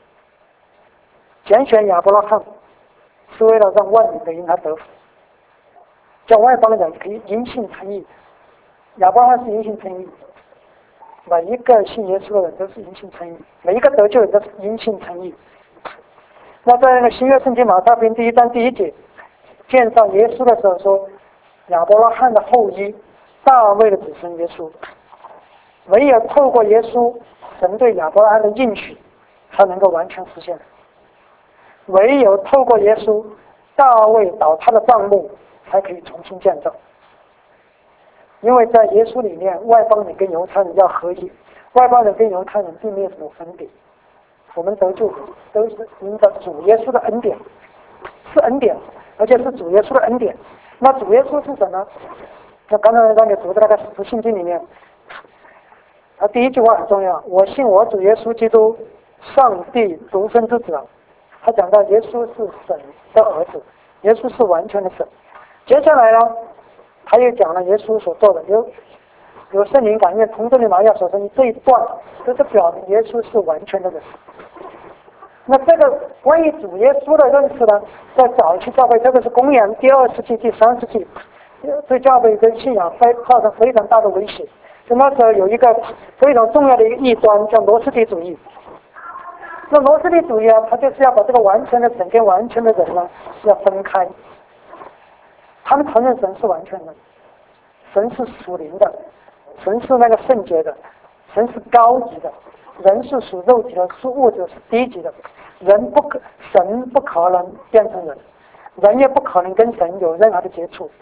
拣选亚伯拉罕是为了让万民都因他得福，叫外邦人可以因信称义。亚伯拉罕是因信称义，每一个信耶稣的人都是因信称义，每一个得救人都是因信称义。那在那个新约圣经马太福音第1章第1节介绍耶稣的时候说，亚伯拉罕的后裔，大卫的子孙耶稣。唯有透过耶稣，神对亚伯拉罕的应许才能够完全实现。唯有透过耶稣，大卫倒塌的帐幕才可以重新建造。因为在耶稣里面，外邦人跟犹太人要合一，外邦人跟犹太人并没有什么分别。我们得救都是因着主耶稣的恩典，是恩典，而且是主耶稣的恩典。那主耶稣是什么？那刚才让你读的那个使徒信经里面，他第一句话很重要：我信我主耶稣基督，上帝独生之子。他讲到耶稣是神的儿子，耶稣是完全的神。接下来呢，他又讲了耶稣所做的，有圣灵感应童贞女玛利亚所生这一段，这是表明耶稣是完全的人。那这个关于主耶稣的认识呢，在早期教会，特别是公元第2世纪、第3世纪，对教会跟信仰造成非常大的威胁。就那时候有一个非常重要的一个异端，叫诺斯底主义。那诺斯底主义他就是要把这个完全的神跟完全的人呢要分开。他们承认神是完全的，神是属灵的，神是那个圣洁的，神是高级的，人是属肉体的，属物质是低级的。神不可能变成人，人也不可能跟神有任何的接触。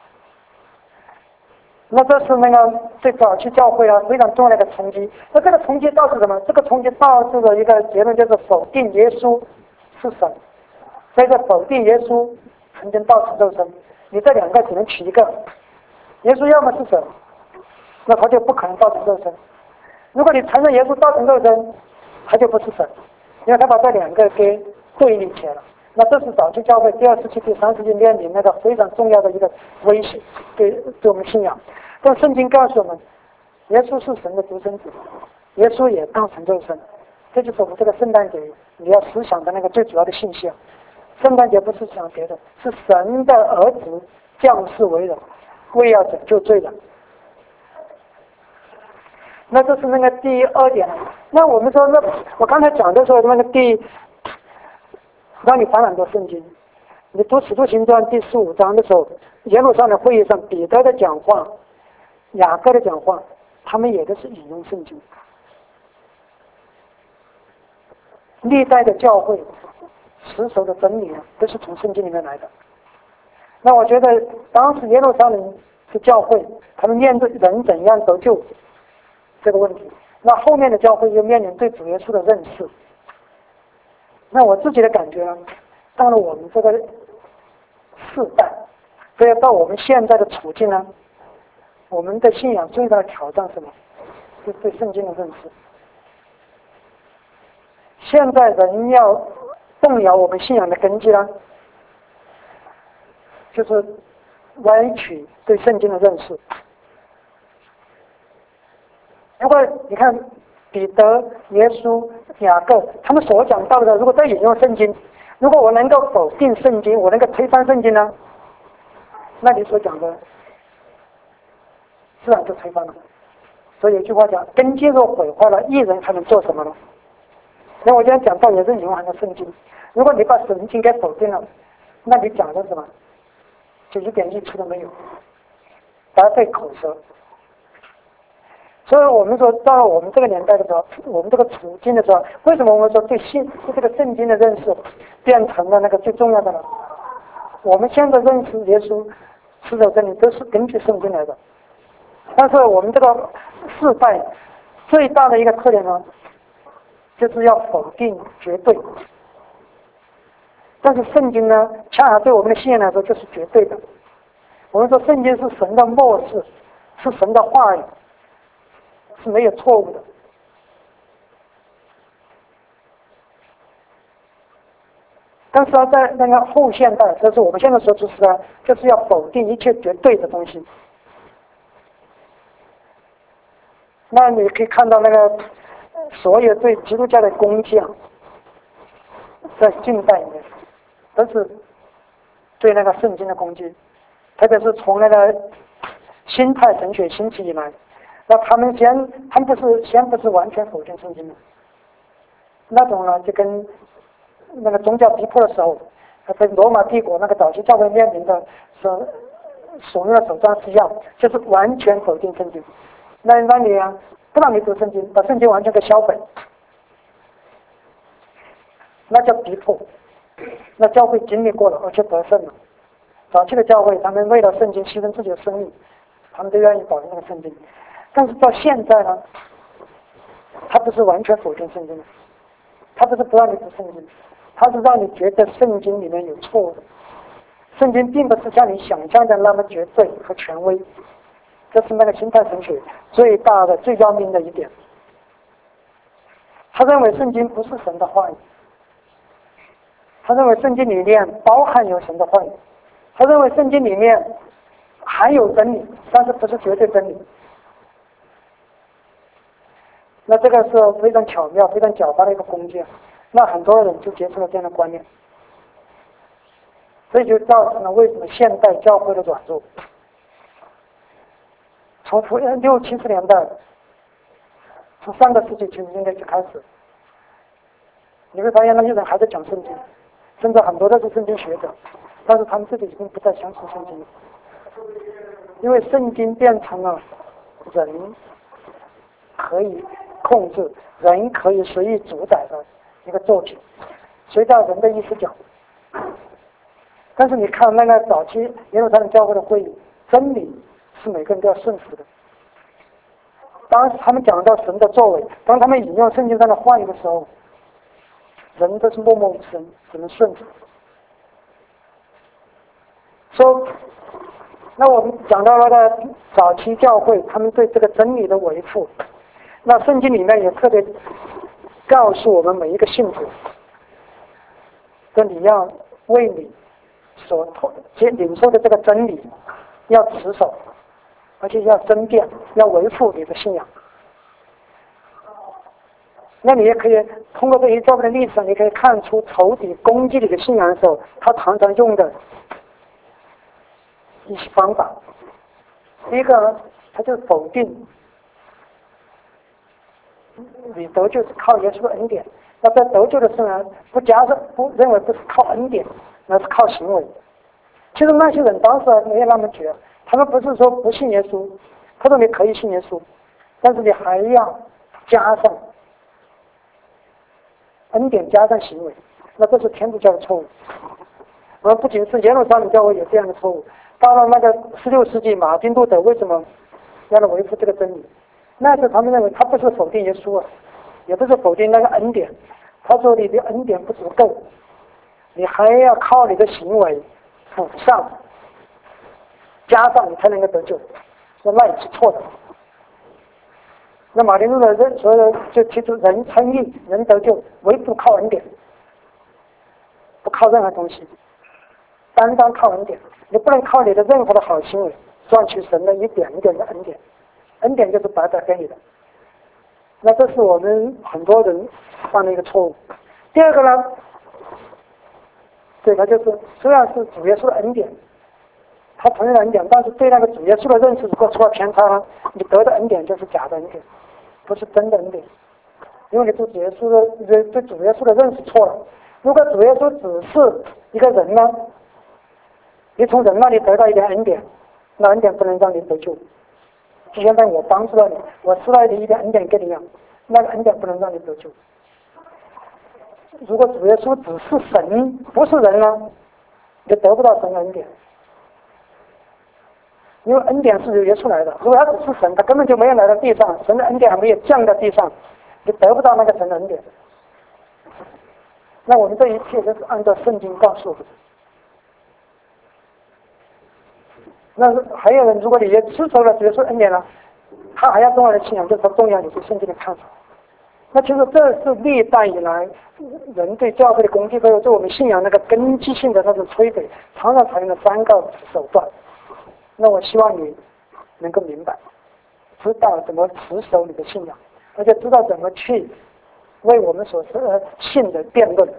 那这是那个对早期教会非常重要的一个冲击。那这个冲击导致什么？这个冲击导致的一个结论就是否定耶稣是神。所以说否定耶稣曾经道成肉身，你这两个只能取一个。耶稣要么是神，那他就不可能道成肉身。如果你承认耶稣道成肉身，他就不是神，因为他把这两个给对立起来了。那这是早期教会第2世纪、第3世纪面临那个非常重要的一个威胁，对我们信仰。但圣经告诉我们，耶稣是神的独生子，耶稣也道成肉身。这就是我们这个圣诞节你要思想的那个最主要的信息。圣诞节不是讲别的，是神的儿子降世为人，为要拯救罪人。那这是那个第2点。那我们说，那我刚才讲的时候，那个让你翻很多圣经，你读《使徒行传》第15章的时候，耶路撒冷会议上彼得的讲话、雅各的讲话， 他们也都是引用圣经。历代的教会持守的真理都是从圣经里面来的。那我觉得当时耶路撒冷的教会，他们面对人怎样得救这个问题，那后面的教会又面临对主耶稣的认识。那我自己的感觉呢，到了我们这个世代，所以到我们现在的处境呢，我们的信仰最大的挑战是什么？是对圣经的认识。现在人要动摇我们信仰的根基呢，就是歪曲对圣经的认识。如果你看彼得、耶稣、雅各他们所讲到的，如果再引用圣经，如果我能够否定圣经，我能够推翻圣经呢，那你所讲的自然就推翻了。所以有句话讲，根基若毁坏了，义人还能做什么呢？那我今天讲到也是引用含的圣经，如果你把圣经给否定了，那你讲的什么就一点益处都没有，白费口舌。所以我们说到了我们这个年代的时候，我们这个处境的时候，为什么我们说对这个圣经的认识变成了那个最重要的呢？我们现在认识耶稣持守真理都是根据圣经来的，但是我们这个世代最大的一个特点呢，就是要否定绝对。但是圣经呢，恰恰对我们的信仰来说就是绝对的。我们说圣经是神的默示，是神的话语，是没有错误的。但是在那个后现代，这是我们现在所处时代，就是要否定一切绝对的东西。那你可以看到那个所有对基督教的攻击在近代里面都是对那个圣经的攻击，特别是从那个新派神学兴起以来，那他们不是完全否定圣经的，那种呢就跟那个宗教逼迫的时候，跟罗马帝国那个早期教会面临的使用的手段是一样，就是完全否定圣经。那你啊，不让你读圣经，把圣经完全给销毁，那叫逼迫。那教会经历过了，而且得胜了。早期的教会，他们为了圣经牺牲自己的生命，他们都愿意保留那个圣经。但是到现在呢，他不是完全否定圣经的，他不是不让你读圣经，他是让你觉得圣经里面有错误的。圣经并不是像你想象的那么绝对和权威，这是那个新派神学最大的、最要命的一点。他认为圣经不是神的话语，他认为圣经里面包含有神的话语，他认为圣经里面含有真理，但是不是绝对真理。那这个是非常巧妙、非常狡猾的一个攻击，那很多人就接受了这样的观念，所以就造成了为什么现代教会的软弱。从60、70年代，从上个世纪90年代就开始，你会发现那些人还在讲圣经，甚至很多都是圣经学者，但是他们自己已经不再相信圣经了，因为圣经变成了人可以控制、人可以随意主宰的一个作品，随着人的意思讲。但是你看那个早期耶路撒冷教会的会议，真理是每个人都要顺服的。当他们讲到神的作为，当他们引用圣经上的话语的时候，人都是默默无声，只能顺服。说，那我们讲到了早期教会，他们对这个真理的维护，那圣经里面也特别告诉我们每一个信徒，说你要为你所领受的这个真理要持守，而且要争辩，要维护你的信仰。那你也可以通过这一教会的历史，你可以看出仇敌攻击你的信仰的时候，他常常用的一些方法。第一个，他就否定你得救是靠耶稣的恩典。那在得救的时候呢，不认为不是靠恩典，那是靠行为。其实那些人当时没有那么绝，他们不是说不信耶稣，他说你可以信耶稣， 但是你还要加上恩典，加上行为，那这是天主教的错误。而不仅是耶路撒冷教会有这样的错误，到了那个16世纪，马丁路德为什么要来维护这个真理？那是他们认为他不是否定耶稣啊，也不是否定那个恩典，他说你的恩典不足够，你还要靠你的行为补上，加上你才能够得救。那也是错的。那马丁路德所有的就提出人称义、人得救，唯独靠恩典，不靠任何东西。单单靠恩典，你不能靠你的任何的好行为赚取神的一点一点的恩典，恩典就是白白给你的。那这是我们很多人犯的一个错误。第二个呢，这个就是虽然是主耶稣的恩典，他承认了恩典，但是对那个主耶稣的认识如果出了偏差呢，你得的恩典就是假的恩典，不是真的恩典，因为你对主耶稣的认识错了。如果主耶稣只是一个人呢，你从人那里得到一点恩典，那恩典不能让你得救。就现在我帮助了你，我施了一点恩典给你啊，那个恩典不能让你得救。如果主耶稣只是神，不是人呢，你得不到神的恩典。因为恩典是由耶稣来的，如果他只是神，他根本就没有来到地上，神的恩典还没有降到地上，你得不到那个神的恩典。那我们这一切都是按照圣经告诉我们的。那还有人，如果你也持守了主耶稣恩典了，他还要重要的信仰，就是他重要你对圣经的看法。那其实这是历代以来人对教会的攻击，还有对我们信仰那个根基性的那种摧毁，常常采用的三个手段。那我希望你能够明白，知道怎么持守你的信仰，而且知道怎么去为我们所信的辩论。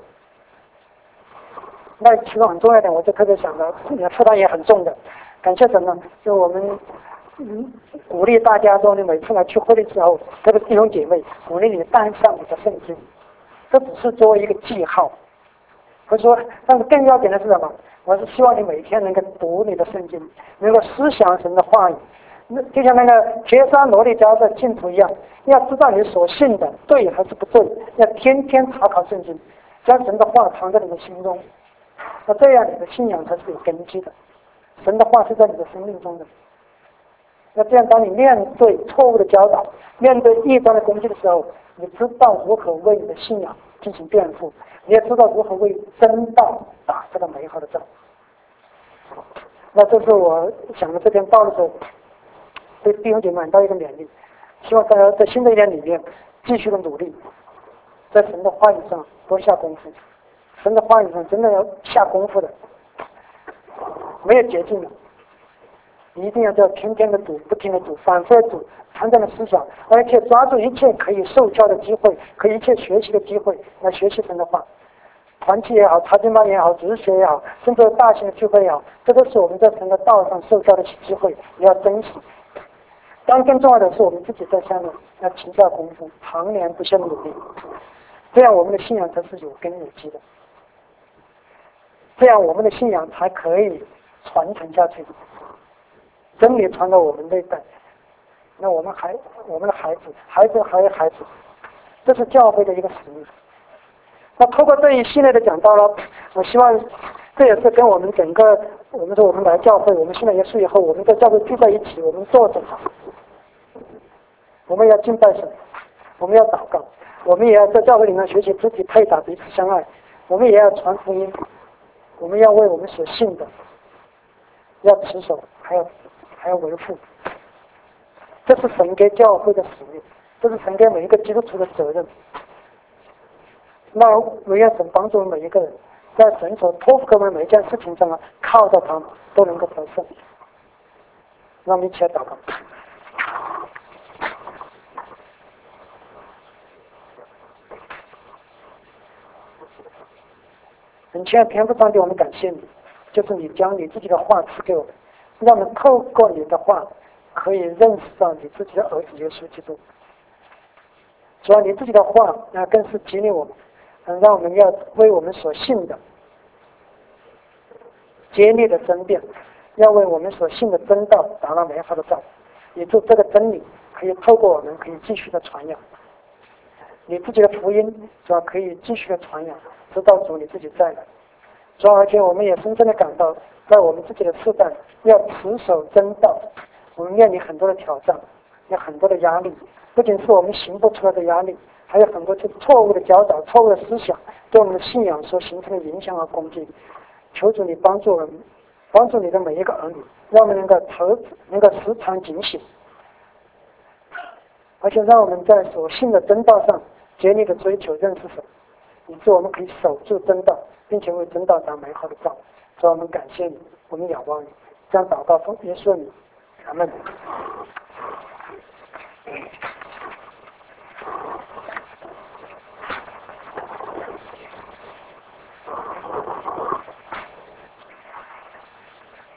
那其中很重要一点，我就特别想到，负担也很重的。感谢神呢，就我们鼓励大家说，你每次来去会的时候，特别是弟兄姐妹，鼓励你带上你的圣经，这只是作为一个记号。或者说，但是更要紧的是什么？我是希望你每天能够读你的圣经，能够思想神的话语。就像那个铁山罗力家的信徒一样，要知道你所信的对还是不对，要天天查考圣经，将神的话藏在你的心中。那这样你的信仰才是有根基的。神的话是在你的生命中的。那这样，当你面对错误的教导，面对异端的攻击的时候，你知道如何为你的信仰进行辩护，你也知道如何为真道打这个美好的仗。那这是我想到这篇道的时候，对弟兄姐妹到一个勉励，希望大家在新的一年里面继续的努力，在神的话语上多下功夫。神的话语上真的要下功夫的，没有捷径的。你一定要天天的读，不停的读，反复的读，常常的思想，而且抓住一切可以受教的机会，可以一切学习的机会来学习神的话。团契也好，查经班也好，只是学也好，甚至大型的聚会也好，这都是我们在神的道上受教的机会，你要珍惜。当然更重要的是，我们自己在下面要勤下功夫，常年不懈的努力，这样我们的信仰才是有根有基的，这样我们的信仰才可以传承下去。真理传到我们这一代，那我们的孩子还有孩子，这是教会的一个使命。那通过这一系列的讲道了，我希望这也是跟我们整个我们来教会，我们信了耶稣以后，我们在教会聚在一起，我们坐着，我们要敬拜神，我们要祷告，我们也要在教会里面学习肢体配搭，彼此相爱，我们也要传福音，我们要为我们所信的要持守，还要维护。这是神给教会的使命，这是神给每一个基督徒的责任。那我愿神帮助我们每一个人，在神所托付给我们每一件事情上靠着他们都能够得胜。让我们一起来祷告。很亲爱的天父上帝，我们感谢你，就是你将你自己的话赐给我们，让我们透过你的话可以认识到你自己的儿子耶稣基督。主要你自己的话更是激励我们，让我们要为我们所信的竭力的争辩，要为我们所信的真道打了美好的仗，也祝这个真理可以透过我们可以继续的传扬你自己的福音，主要可以继续的传扬，直到主你自己在了。主要而且我们也深深的感到，在我们自己的世代要持守真道，我们面临很多的挑战，有很多的压力，不仅是我们行不出来的压力，还有很多就是错误的教导、错误的思想对我们的信仰所形成的影响和攻击。求主你帮助我们，帮助你的每一个儿女，让我们能够时常警醒，而且让我们在所信的真道上竭力的追求认识神，以致我们可以守住真道，并且为真道打美好的仗。主，我们感谢你，我们仰望你，这样祷告奉耶稣名，阿门。